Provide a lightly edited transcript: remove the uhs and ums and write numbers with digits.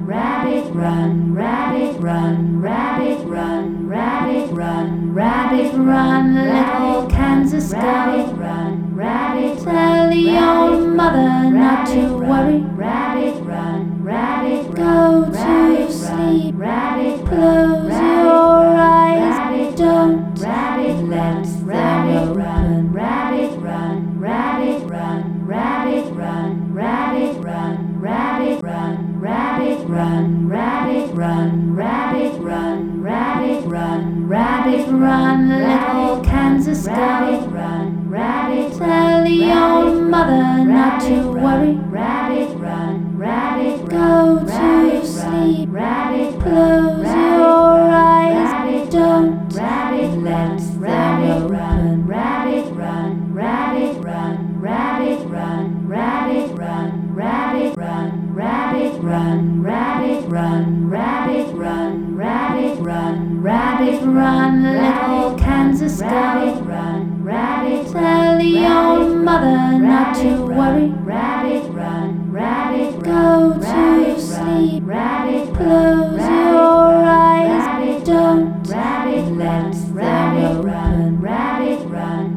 rabbit run, rabbit run, rabbit run, rabbit run, rabbit run, little Kansas girl. Run, rabbit, tell your mother not to worry. Rabbit run, rabbit, go to sleep. Rabbit, close your eyes. Don't let them open. Rabbit run, rabbit run, rabbit run, rabbit run, rabbit run, rabbit run, rabbit run, rabbit run, rabbit run, rabbit run, little Kansas girl. Run, rabbit, tell your mother not to worry. Rabbit run, rabbit, go to sleep. Rabbit, close your eyes. Don't let them open. Rabbit run, rabbit run, rabbit run, rabbit run, rabbit run, rabbit run, rabbit run, rabbit run, rabbit run, rabbit run, little Kansas girl. Run, rabbit, tell your mother not to worry. Rabbit run, rabbit, go to sleep. Rabbit, close your eyes. Don't let them open. Rabbit run,